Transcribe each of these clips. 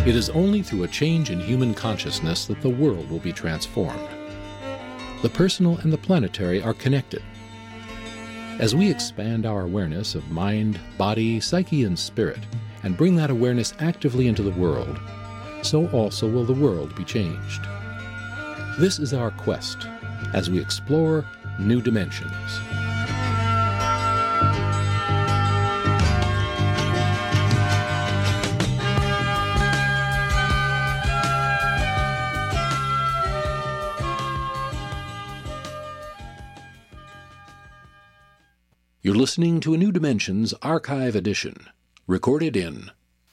It is only through a change in human consciousness that the world will be transformed. The personal and the planetary are connected. As we expand our awareness of mind, body, psyche, and spirit, and bring that awareness actively into the world, so also will the world be changed. This is our quest as we explore new dimensions. You're listening to a New Dimensions archive edition, recorded in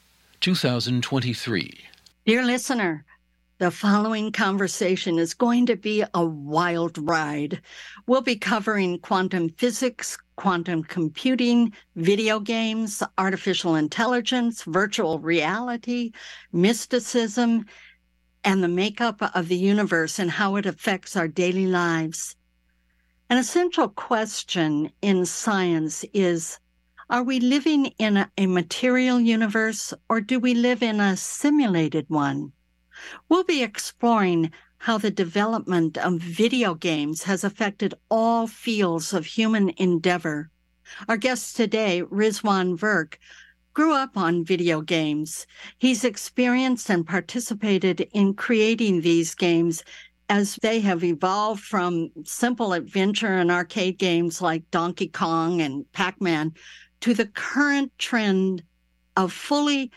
2023. Dear listener, the following conversation is going to be a wild ride. We'll be covering quantum physics, quantum computing, video games, artificial intelligence, virtual reality, mysticism, and the makeup of the universe and how it affects our daily lives. An essential question in science is, are we living in a material universe or do we live in a simulated one? We'll be exploring how the development of video games has affected all fields of human endeavor. Our guest today, Rizwan Virk, grew up on video games. He's experienced and participated in creating these games as they have evolved from simple adventure and arcade games like Donkey Kong and Pac-Man to the current trend of fully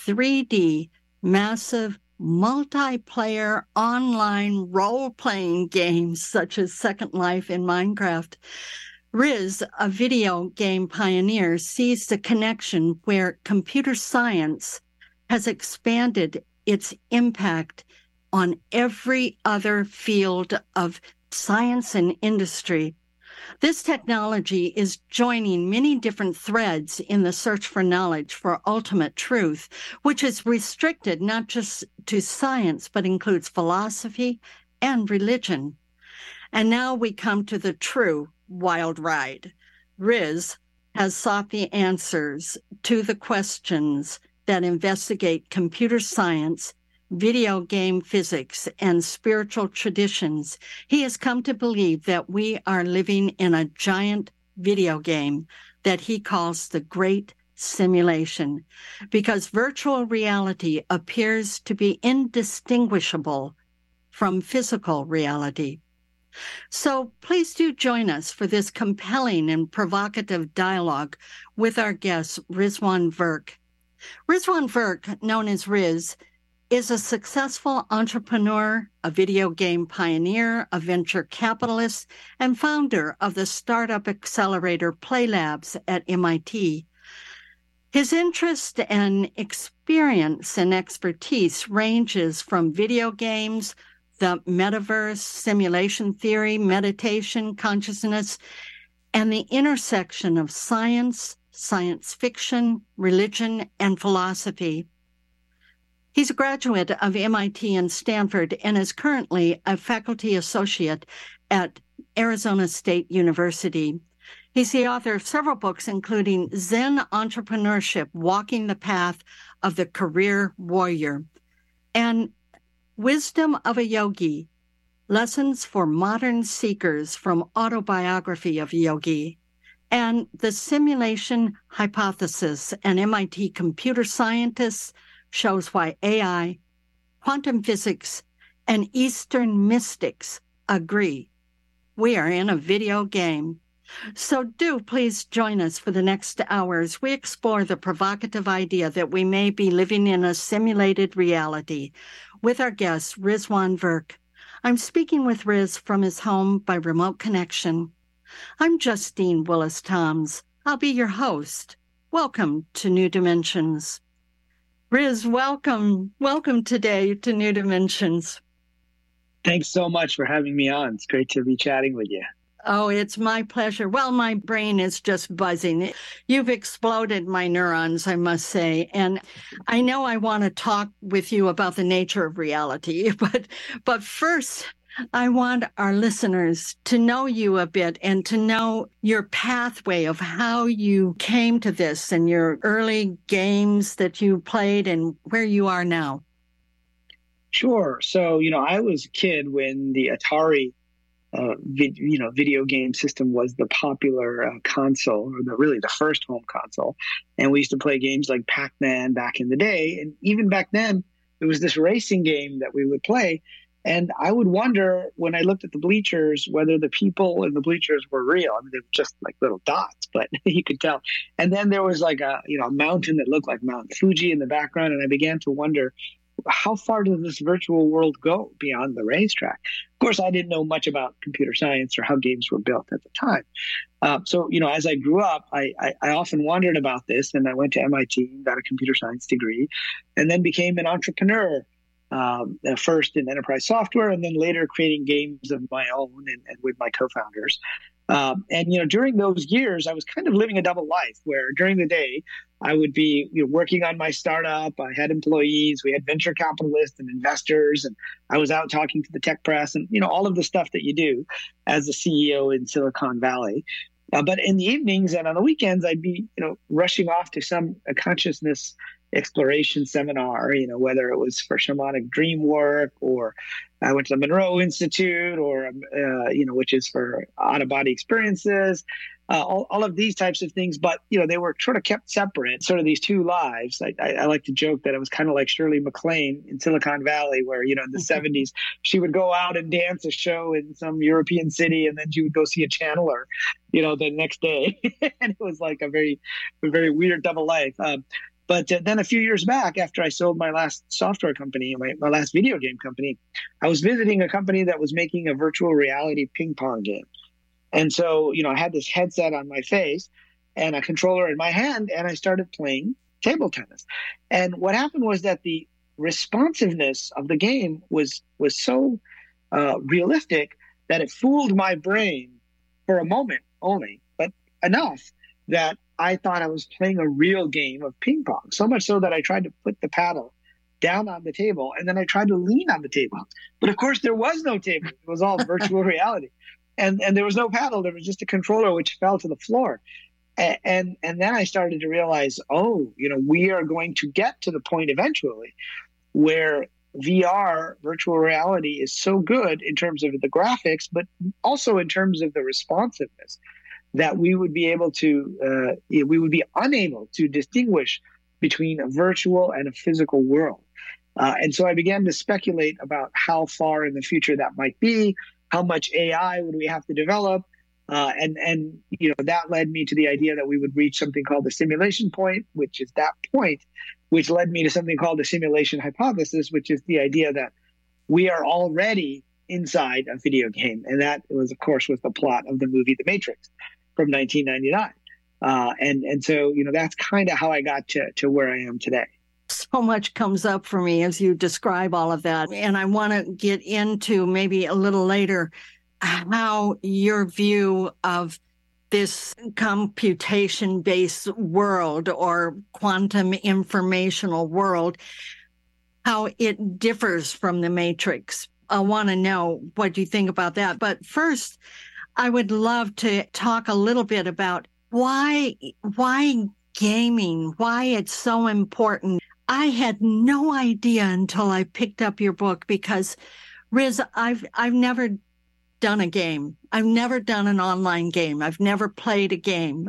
3D, massive, multiplayer online role-playing games such as Second Life and Minecraft. Riz, a video game pioneer, sees the connection where computer science has expanded its impact on every other field of science and industry. This technology is joining many different threads in the search for knowledge for ultimate truth, which is restricted not just to science, but includes philosophy and religion. And now we come to the true wild ride. Riz has sought the answers to the questions that investigate computer science, video game physics, and spiritual traditions. He has come to believe that we are living in a giant video game that he calls the Great Simulation, because virtual reality appears to be indistinguishable from physical reality. So please do join us for this compelling and provocative dialogue with our guest, Rizwan Virk. Rizwan Virk, known as Riz, is a successful entrepreneur, a video game pioneer, a venture capitalist, and founder of the startup accelerator PlayLabs at MIT. His interest and experience and expertise ranges from video games, the metaverse, simulation theory, meditation, consciousness, and the intersection of science, science fiction, religion, and philosophy. He's a graduate of MIT and Stanford and is currently a faculty associate at Arizona State University. He's the author of several books, including Zen Entrepreneurship, Walking the Path of the Career Warrior, and Wisdom of a Yogi, Lessons for Modern Seekers from Autobiography of Yogi, and The Simulation Hypothesis, an MIT computer scientist shows why AI, quantum physics, and Eastern mystics agree. We are in a video game. So do please join us for the next hours. We explore the provocative idea that we may be living in a simulated reality with our guest, Rizwan Virk. I'm speaking with Riz from his home by remote connection. I'm Justine Willis-Toms. I'll be your host. Welcome to New Dimensions. Riz, welcome. Welcome today to New Dimensions. Thanks so much for having me on. It's great to be chatting with you. Oh, it's my pleasure. Well, my brain is just buzzing. You've exploded my neurons, I must say. And I know I want to talk with you about the nature of reality, but first, I want our listeners to know you a bit and to know your pathway of how you came to this and your early games that you played and where you are now. Sure. So, I was a kid when the Atari, video game system was the popular console, or really the first home console. And we used to play games like Pac-Man back in the day. And even back then, there was this racing game that we would play. And I would wonder when I looked at the bleachers whether the people in the bleachers were real. I mean, they were just like little dots, but you could tell. And then there was like a mountain that looked like Mount Fuji in the background, and I began to wonder, how far does this virtual world go beyond the racetrack? Of course, I didn't know much about computer science or how games were built at the time. So, as I grew up, I often wondered about this, and I went to MIT, got a computer science degree, and then became an entrepreneur. First in enterprise software, and then later creating games of my own and with my co-founders. And during those years, I was kind of living a double life where during the day, I would be working on my startup. I had employees, we had venture capitalists and investors, and I was out talking to the tech press and all of the stuff that you do as a CEO in Silicon Valley. But in the evenings and on the weekends, I'd be rushing off to some consciousness exploration seminar, whether it was for shamanic dream work, or I went to the Monroe Institute, or, which is for out-of-body experiences, all of these types of things. But, they were sort of kept separate, sort of these two lives. I like to joke that it was kind of like Shirley MacLaine in Silicon Valley, where, in the 70s, she would go out and dance a show in some European city, and then she would go see a channeler, the next day. And it was like a very weird double life. But then a few years back, after I sold my last software company, my last video game company, I was visiting a company that was making a virtual reality ping pong game. And so, I had this headset on my face and a controller in my hand, and I started playing table tennis. And what happened was that the responsiveness of the game was so realistic that it fooled my brain for a moment only, but enough that I thought I was playing a real game of ping pong, so much so that I tried to put the paddle down on the table, and then I tried to lean on the table. But of course, there was no table. It was all virtual reality. And there was no paddle. There was just a controller which fell to the floor. And then I started to realize, we are going to get to the point eventually where VR, virtual reality, is so good in terms of the graphics, but also in terms of the responsiveness, that we would be unable to distinguish between a virtual and a physical world. And so I began to speculate about how far in the future that might be, how much AI would we have to develop, and that led me to the idea that we would reach something called the simulation point, which is that point, which led me to something called the simulation hypothesis, which is the idea that we are already inside a video game. And that was, of course, was the plot of the movie The Matrix from 1999. And so, that's kind of how I got to where I am today. So much comes up for me as you describe all of that. And I want to get into maybe a little later how your view of this computation-based world or quantum informational world, how it differs from the Matrix. I want to know what you think about that. But first, I would love to talk a little bit about why gaming, why it's so important. I had no idea until I picked up your book because, Riz, I've never done a game. I've never done an online game. I've never played a game.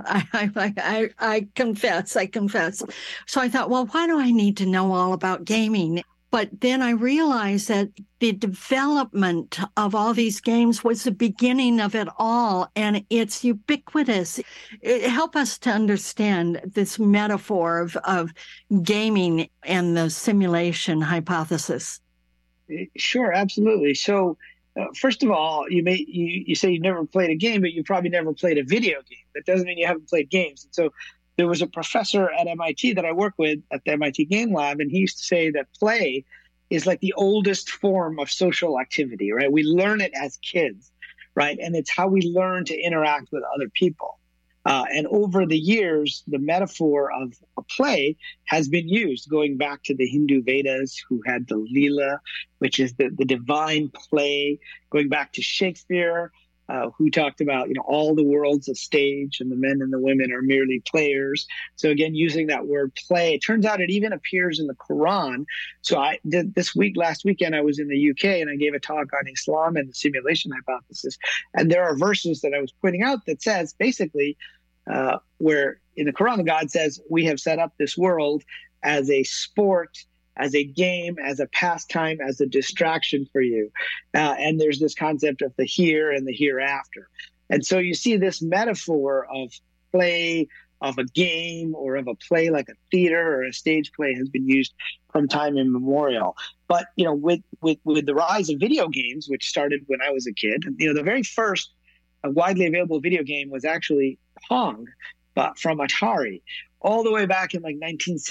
I confess. So I thought, well, why do I need to know all about gaming? But then I realized that the development of all these games was the beginning of it all, and it's ubiquitous. Help us to understand this metaphor of gaming and the simulation hypothesis. Sure, absolutely. So, first of all, you say you've never played a game, but you probably never played a video game. That doesn't mean you haven't played games. And so there was a professor at MIT that I work with at the MIT Game Lab, and he used to say that play is like the oldest form of social activity, right? We learn it as kids, right? And it's how we learn to interact with other people. And over the years, the metaphor of a play has been used, going back to the Hindu Vedas, who had the Leela, which is the divine play, going back to Shakespeare, who talked about, all the world's a stage and the men and the women are merely players. So again, using that word play, it turns out it even appears in the Quran. So I did last weekend, I was in the UK and I gave a talk on Islam and the simulation hypothesis. And there are verses that I was pointing out that says basically, where in the Quran, God says, we have set up this world as a sport, as a game, as a pastime, as a distraction for you. And there's this concept of the here and the hereafter. And so you see this metaphor of play, of a game, or of a play like a theater or a stage play has been used from time immemorial. But, with the rise of video games, which started when I was a kid, the very first widely available video game was actually Pong, but from Atari, all the way back in like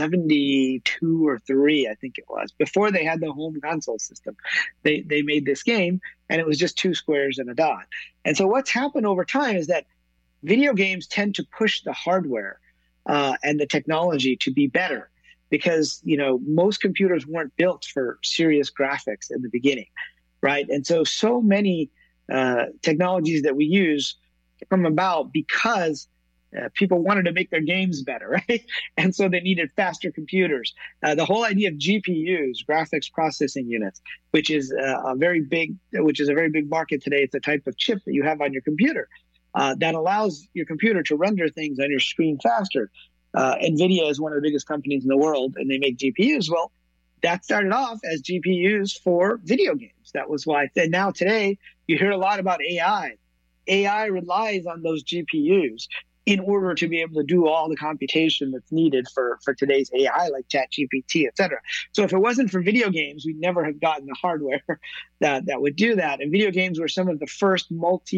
1972 or 3, I think it was, before they had the home console system. They made this game, and it was just 2 squares and a dot. And so what's happened over time is that video games tend to push the hardware and the technology to be better, because most computers weren't built for serious graphics in the beginning, right? And so many technologies that we use come about because people wanted to make their games better, right? And so they needed faster computers. The whole idea of GPUs, graphics processing units, which is a very big market today. It's a type of chip that you have on your computer that allows your computer to render things on your screen faster. NVIDIA is one of the biggest companies in the world, and they make GPUs. Well, that started off as GPUs for video games. That was why. And now today, you hear a lot about AI. AI relies on those GPUs in order to be able to do all the computation that's needed for today's AI, like ChatGPT, et cetera. So if it wasn't for video games, we'd never have gotten the hardware that would do that. And video games were some of the first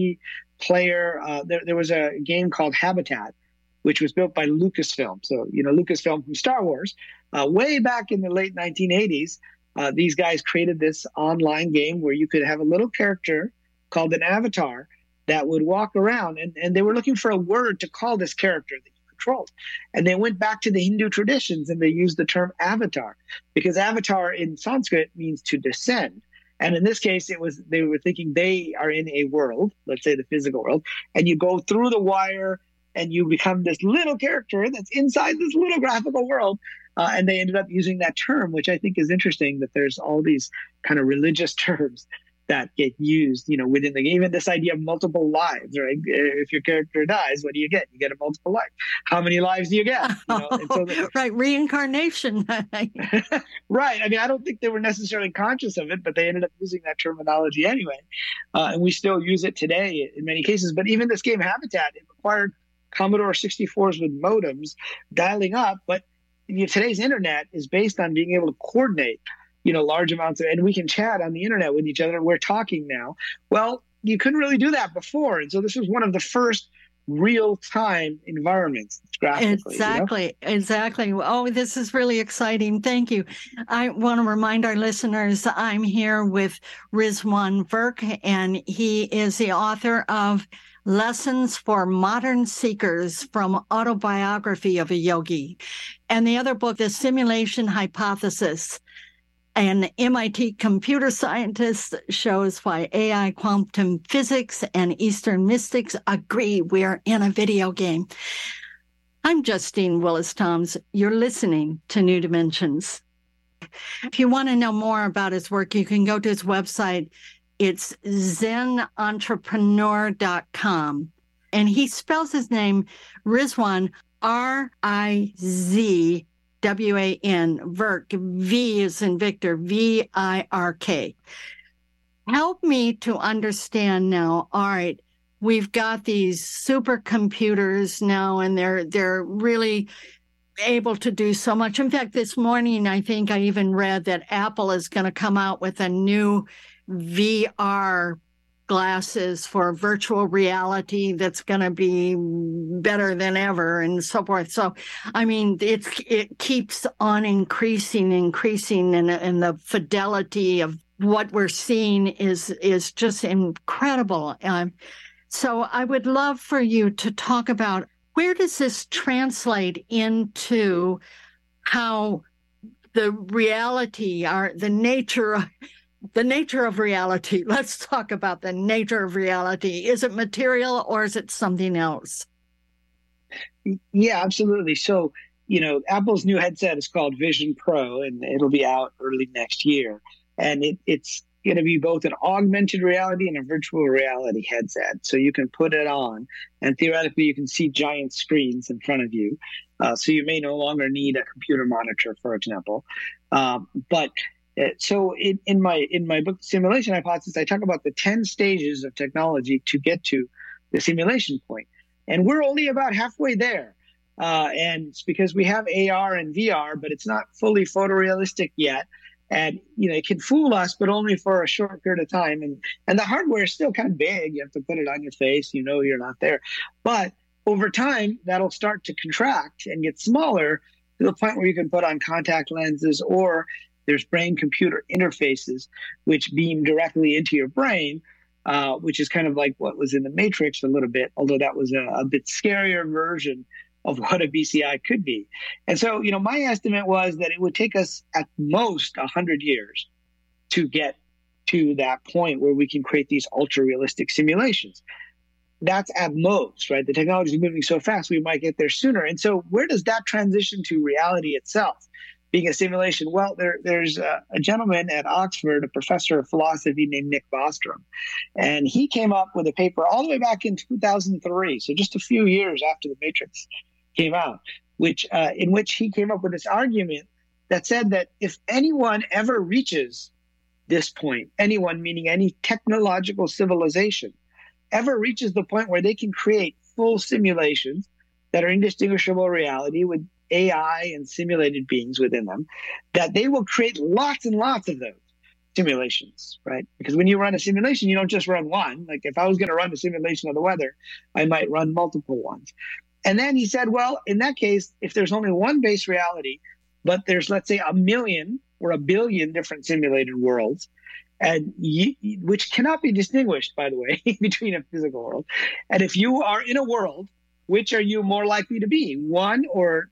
multiplayer. There was a game called Habitat, which was built by Lucasfilm. So, Lucasfilm from Star Wars, way back in the late 1980s, these guys created this online game where you could have a little character called an avatar that would walk around, and they were looking for a word to call this character that you controlled. And they went back to the Hindu traditions and they used the term avatar, because avatar in Sanskrit means to descend. And in this case, they were thinking they are in a world, let's say the physical world, and you go through the wire and you become this little character that's inside this little graphical world. And they ended up using that term, which I think is interesting, that there's all these kind of religious terms that get used, within the game. Even this idea of multiple lives, right? If your character dies, what do you get? You get a multiple life. How many lives do you get? Right, reincarnation. Right. I mean, I don't think they were necessarily conscious of it, but they ended up using that terminology anyway. And we still use it today in many cases. But even this game, Habitat, it required Commodore 64s with modems dialing up. But today's internet is based on being able to coordinate large amounts and we can chat on the internet with each other. We're talking now. Well, you couldn't really do that before. And so this was one of the first real-time environments graphically. Exactly. Oh, this is really exciting. Thank you. I want to remind our listeners, I'm here with Rizwan Virk, and he is the author of Lessons for Modern Seekers from Autobiography of a Yogi. And the other book, The Simulation Hypothesis, an MIT computer scientist shows why AI, quantum physics, and Eastern mystics agree we are in a video game. I'm Justine Willis-Toms. You're listening to New Dimensions. If you want to know more about his work, you can go to his website. It's zenentrepreneur.com. And he spells his name Rizwan, R-I-Z-W-A-N, Virk, V is in Victor, V-I-R-K. Help me to understand now, all right, we've got these supercomputers now, and they're really able to do so much. In fact, this morning, I think I even read that Apple is going to come out with a new VR glasses for virtual reality that's going to be better than ever and so forth. So, I mean, it keeps on increasing, and the fidelity of what we're seeing is just incredible. So I would love for you to talk about, where does this translate into how the reality, the nature the nature of reality. Let's talk about the nature of reality. Is it material or is it something else? Yeah, absolutely. So, Apple's new headset is called Vision Pro, and it'll be out early next year. And it's going to be both an augmented reality and a virtual reality headset. So you can put it on, and theoretically, you can see giant screens in front of you. So you may no longer need a computer monitor, for example. So in my book, Simulation Hypothesis, I talk about the 10 stages of technology to get to the simulation point. And we're only about halfway there. And it's because we have AR and VR, but it's not fully photorealistic yet. And, it can fool us, but only for a short period of time. And the hardware is still kind of big. You have to put it on your face. You're not there. But over time, that'll start to contract and get smaller to the point where you can put on contact lenses, or there's brain-computer interfaces which beam directly into your brain, which is kind of like what was in the Matrix a little bit, although that was a bit scarier version of what a BCI could be. And so, my estimate was that it would take us at most 100 years to get to that point where we can create these ultra-realistic simulations. That's at most, right? The technology is moving so fast, we might get there sooner. And so where does that transition to reality itself, being a simulation? Well, there's a gentleman at Oxford, a professor of philosophy named Nick Bostrom, and he came up with a paper all the way back in 2003, so just a few years after the Matrix came out, in which he came up with this argument that said that if anyone ever reaches this point, anyone meaning any technological civilization, ever reaches the point where they can create full simulations that are indistinguishable reality with AI and simulated beings within them, that they will create lots and lots of those simulations, right? Because when you run a simulation, you don't just run one. Like if I was going to run a simulation of the weather, I might run multiple ones. And then he said, well, in that case, if there's only one base reality, but there's, let's say, 1 million or 1 billion different simulated worlds, and which cannot be distinguished, by the way, between a physical world. And if you are in a world, which are you more likely to be? One or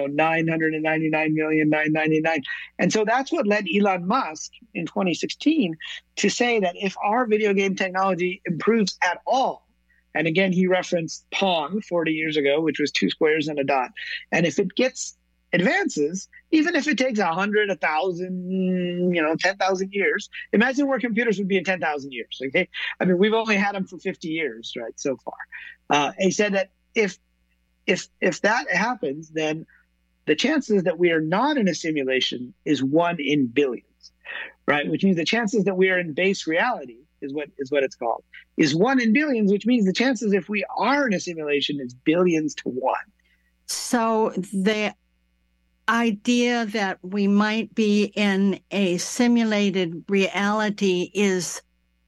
999,999. And so that's what led Elon Musk in 2016 to say that if our video game technology improves at all, and again, he referenced Pong 40 years ago, which was 2 squares and a dot. And if it advances, even if it takes 100, 1,000, 10,000 years, imagine where computers would be in 10,000 years. Okay. I mean, we've only had them for 50 years, right? So far. He said that if that happens, then the chances that we are not in a simulation is 1 in billions, right? Which means the chances that we are in base reality is what it's called, is 1 in billions, which means the chances if we are in a simulation is billions to 1. So the idea that we might be in a simulated reality is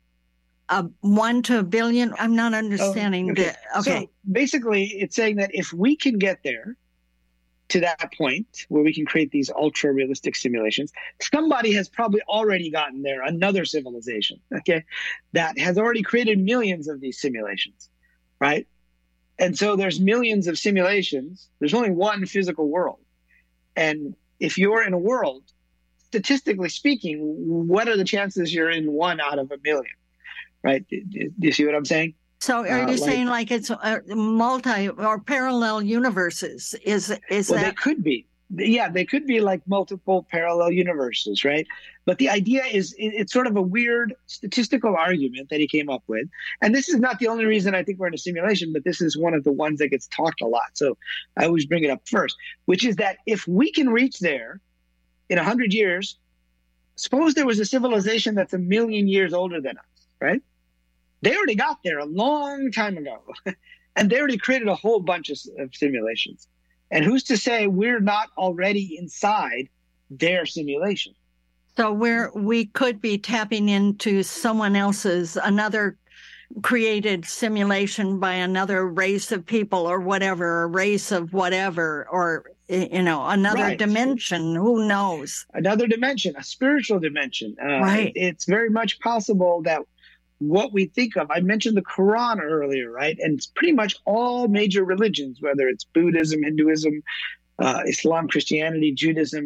1 to 1 billion. I'm not understanding. Okay. So basically, it's saying that if we can get there to that point where we can create these ultra realistic simulations, somebody has probably already gotten there, another civilization, okay, that has already created millions of these simulations, right? And so there's millions of simulations. There's only one physical world. And if you're in a world, statistically speaking, what are the chances you're in 1 out of 1 million, right? Do you see what I'm saying? So are you saying like it's multi or parallel universes? Is that? They could be. Yeah, they could be like multiple parallel universes, right? But the idea is it's sort of a weird statistical argument that he came up with. And this is not the only reason I think we're in a simulation, but this is one of the ones that gets talked a lot. So I always bring it up first, which is that if we can reach there in 100 years, suppose there was a civilization that's 1 million years older than us, right? They already got there a long time ago, and they already created a whole bunch of simulations. And who's to say we're not already inside their simulation? So we could be tapping into someone else's, another created simulation by another race of people or whatever, a race of whatever, or, another dimension. Who knows? Another dimension, a spiritual dimension. Right. It's very much possible that what we think of, I mentioned the Quran earlier, right? And it's pretty much all major religions, whether it's Buddhism, Hinduism, Islam, Christianity, Judaism,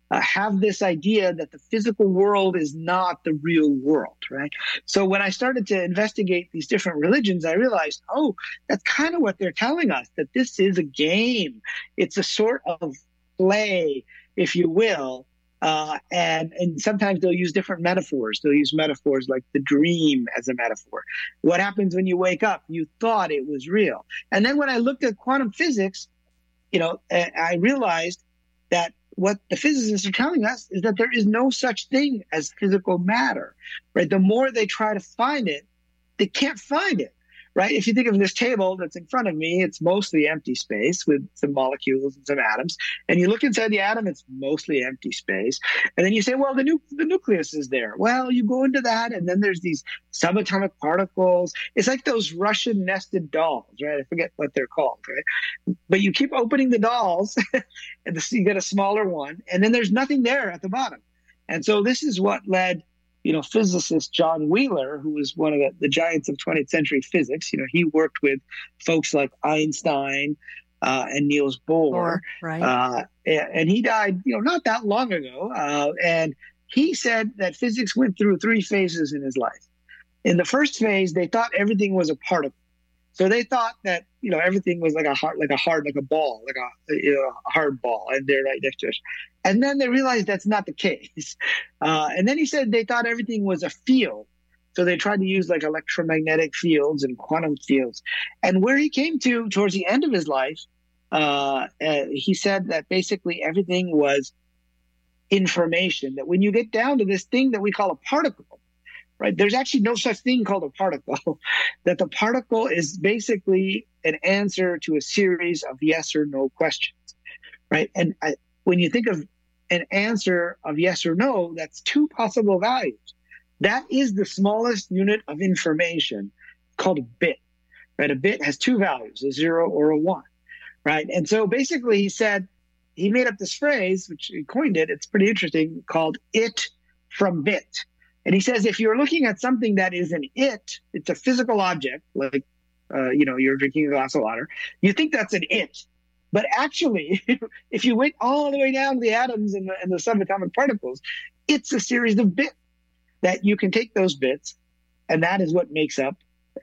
have this idea that the physical world is not the real world, right? So when I started to investigate these different religions, I realized, oh, that's kind of what they're telling us, that this is a game. It's a sort of play, if you will. And sometimes they'll use different metaphors. They'll use metaphors like the dream as a metaphor. What happens when you wake up? You thought it was real. And then when I looked at quantum physics, I realized that what the physicists are telling us is that there is no such thing as physical matter, right? The more they try to find it, they can't find it, right? If you think of this table that's in front of me, it's mostly empty space with some molecules and some atoms. And you look inside the atom, it's mostly empty space. And then you say, well, the nucleus is there. Well, you go into that, and then there's these subatomic particles. It's like those Russian nested dolls, right? I forget what they're called, right? But you keep opening the dolls, and you get a smaller one, and then there's nothing there at the bottom. And so this is what led physicist John Wheeler, who was one of the giants of 20th century physics. He worked with folks like Einstein and Niels Bohr. Right. And he died, not that long ago. And he said that physics went through 3 phases in his life. In the first phase, they thought everything was a particle. So they thought that, everything was like a ball, like a hard ball, and they're right next to us. And then they realized that's not the case. And then he said they thought everything was a field. So they tried to use like electromagnetic fields and quantum fields. And where he came to towards the end of his life, he said that basically everything was information, that when you get down to this thing that we call a particle, right? There's actually no such thing called a particle, that the particle is basically an answer to a series of yes or no questions, right? And when you think of an answer of yes or no, that's 2 possible values. That is the smallest unit of information, called a bit, right? A bit has 2 values, a 0 or a 1, right? And so basically he said, he made up this phrase, which he coined it, it's pretty interesting, called it from bit. And he says, if you're looking at something that is an it's a physical object, like, you're drinking a glass of water, you think that's an it. But actually, if you went all the way down to the atoms and the subatomic particles, it's a series of bits that you can take those bits, and that is what makes up,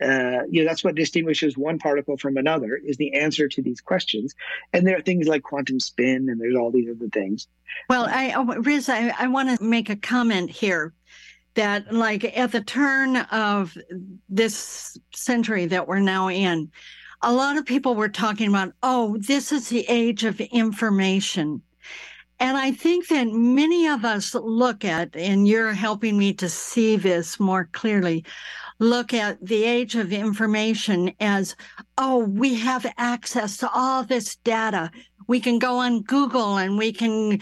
that's what distinguishes one particle from another, is the answer to these questions. And there are things like quantum spin, and there's all these other things. Well, Riz, I want to make a comment here. That like at the turn of this century that we're now in, a lot of people were talking about, oh, this is the age of information. And I think that many of us look at, and you're helping me to see this more clearly, look at the age of information as, oh, we have access to all this data. We can go on Google and we can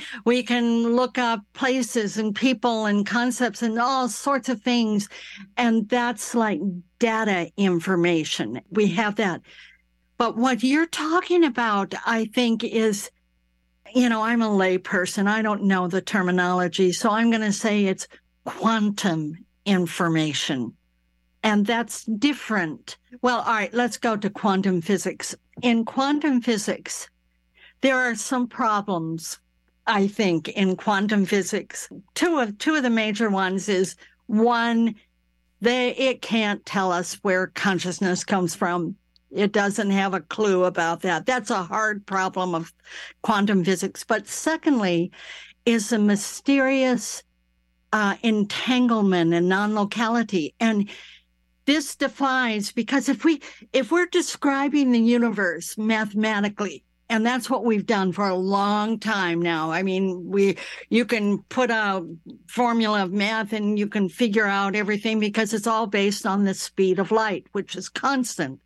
look up places and people and concepts and all sorts of things. And that's like data information. We have that. But what you're talking about, I think, is, I'm a lay person. I don't know the terminology. So I'm going to say it's quantum information. And that's different. Well, all right, let's go to quantum physics. In quantum physics, there are some problems, I think, in quantum physics. Two of the major ones is, one, it can't tell us where consciousness comes from. It doesn't have a clue about that. That's a hard problem of quantum physics. But secondly, is a mysterious entanglement and non-locality. And this defies, because if we're describing the universe mathematically, and that's what we've done for a long time now. I mean, you can put a formula of math and you can figure out everything because it's all based on the speed of light, which is constant.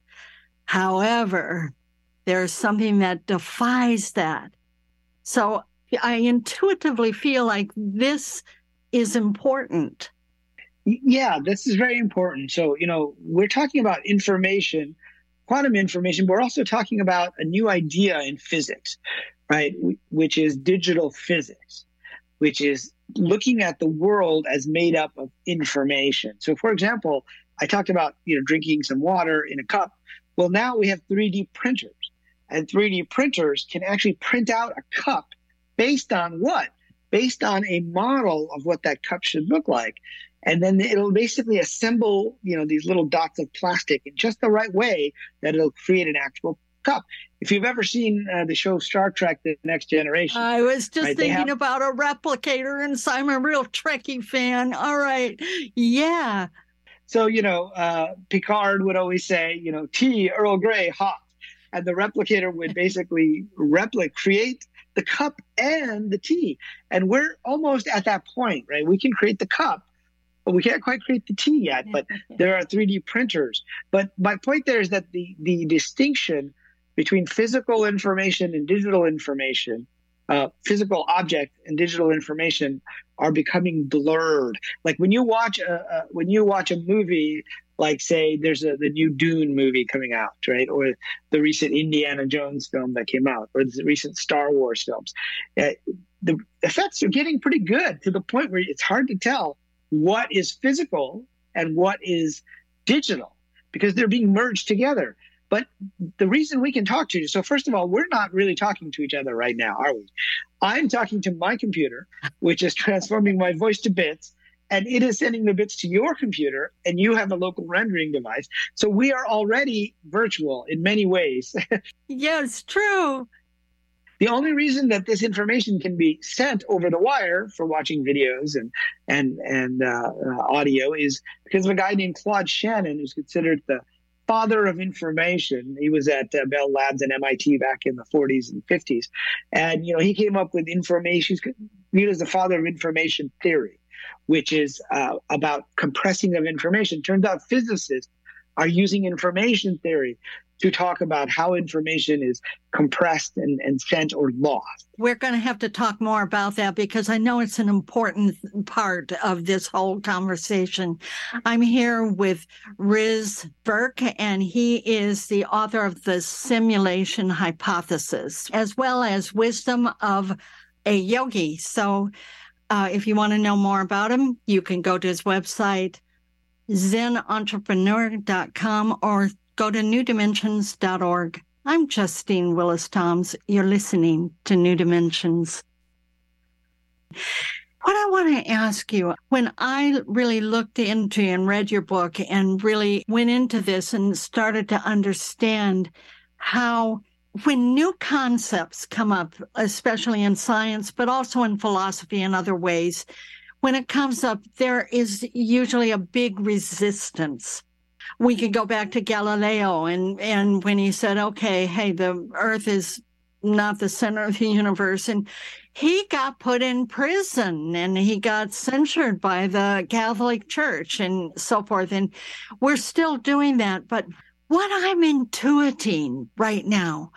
However, there's something that defies that. So I intuitively feel like this is important. Yeah, this is very important. So, we're talking about information, quantum information, but we're also talking about a new idea in physics, right? Which is digital physics, which is looking at the world as made up of information. So, for example, I talked about, drinking some water in a cup. Well, now we have 3D printers, and 3D printers can actually print out a cup based on what? based on a model of what that cup should look like. And then it'll basically assemble, these little dots of plastic in just the right way that it'll create an actual cup. If you've ever seen the show Star Trek: The Next Generation. I was just thinking about a replicator, and so I'm a real Trekkie fan. All right. Yeah. So, Picard would always say, tea, Earl Grey, hot. And the replicator would basically create the cup and the tea. And we're almost at that point, right? We can create the cup, but we can't quite create the tea yet. But there are 3D printers. But my point there is that the distinction between physical information and digital information, physical object and digital information, are becoming blurred. Like when you watch a movie, like say there's the new Dune movie coming out, right, or the recent Indiana Jones film that came out, or the recent Star Wars films, the effects are getting pretty good to the point where it's hard to tell what is physical and what is digital because they're being merged together. But the reason we can talk to you, so first of all, we're not really talking to each other right now, are we? I'm talking to my computer, which is transforming my voice to bits, and it is sending the bits to your computer, and you have a local rendering device. So we are already virtual in many ways. Yeah, it's true. The only reason that this information can be sent over the wire for watching videos and audio is because of a guy named Claude Shannon, who's considered the father of information. He was at Bell Labs and MIT back in the 40s and 50s. And, he came up with information. He's viewed as the father of information theory, which is about compressing of information. Turns out physicists are using information theory to talk about how information is compressed and sent or lost. We're going to have to talk more about that because I know it's an important part of this whole conversation. I'm here with Riz Burke, and he is the author of The Simulation Hypothesis, as well as Wisdom of a Yogi. So if you want to know more about him, you can go to his website, zenentrepreneur.com, or go to newdimensions.org. I'm Justine Willis-Toms. You're listening to New Dimensions. What I want to ask you, when I really looked into and read your book and really went into this and started to understand how when new concepts come up, especially in science, but also in philosophy and other ways, when it comes up, there is usually a big resistance. We could go back to Galileo and when he said, okay, hey, the earth is not the center of the universe. And he got put in prison and he got censured by the Catholic Church and so forth. And we're still doing that. But what I'm intuiting right now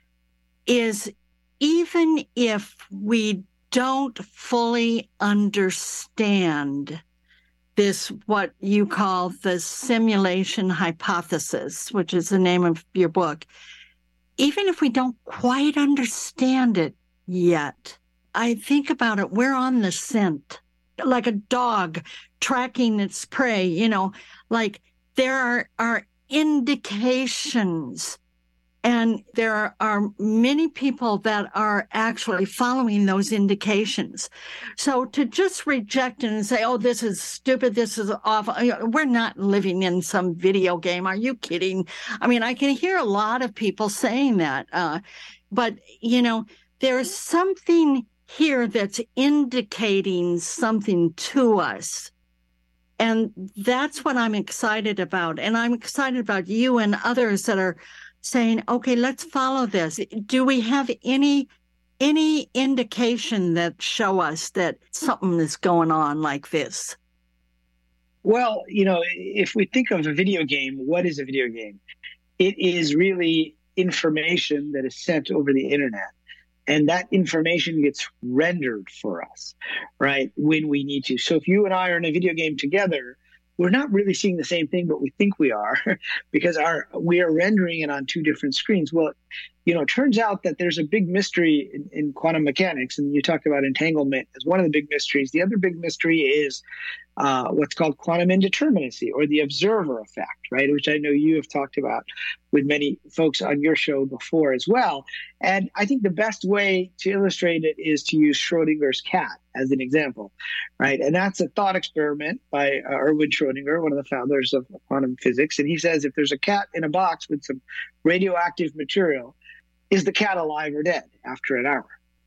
is even if we don't fully understand this, what you call the simulation hypothesis, which is the name of your book, even if we don't quite understand it yet, I think about it, we're on the scent, like a dog tracking its prey, like there are indications. And there are many people that are actually following those indications. So to just reject it and say, oh, this is stupid, this is awful. We're not living in some video game. Are you kidding? I mean, I can hear a lot of people saying that. But, there's something here that's indicating something to us. And that's what I'm excited about. And I'm excited about you and others that are saying, okay, let's follow this. Do we have any indication that show us that something is going on like this? Well, if we think of a video game, what is a video game? It is really information that is sent over the internet. And that information gets rendered for us, right, when we need to. So if you and I are in a video game together, we're not really seeing the same thing, but we think we are because we are rendering it on two different screens. Well, it turns out that there's a big mystery in quantum mechanics, and you talked about entanglement as one of the big mysteries. The other big mystery is what's called quantum indeterminacy, or the observer effect, right, which I know you have talked about with many folks on your show before as well. And I think the best way to illustrate it is to use Schrodinger's cat as an example, right? And that's a thought experiment by Erwin Schrödinger, one of the founders of quantum physics. And he says, if there's a cat in a box with some radioactive material, is the cat alive or dead after an hour?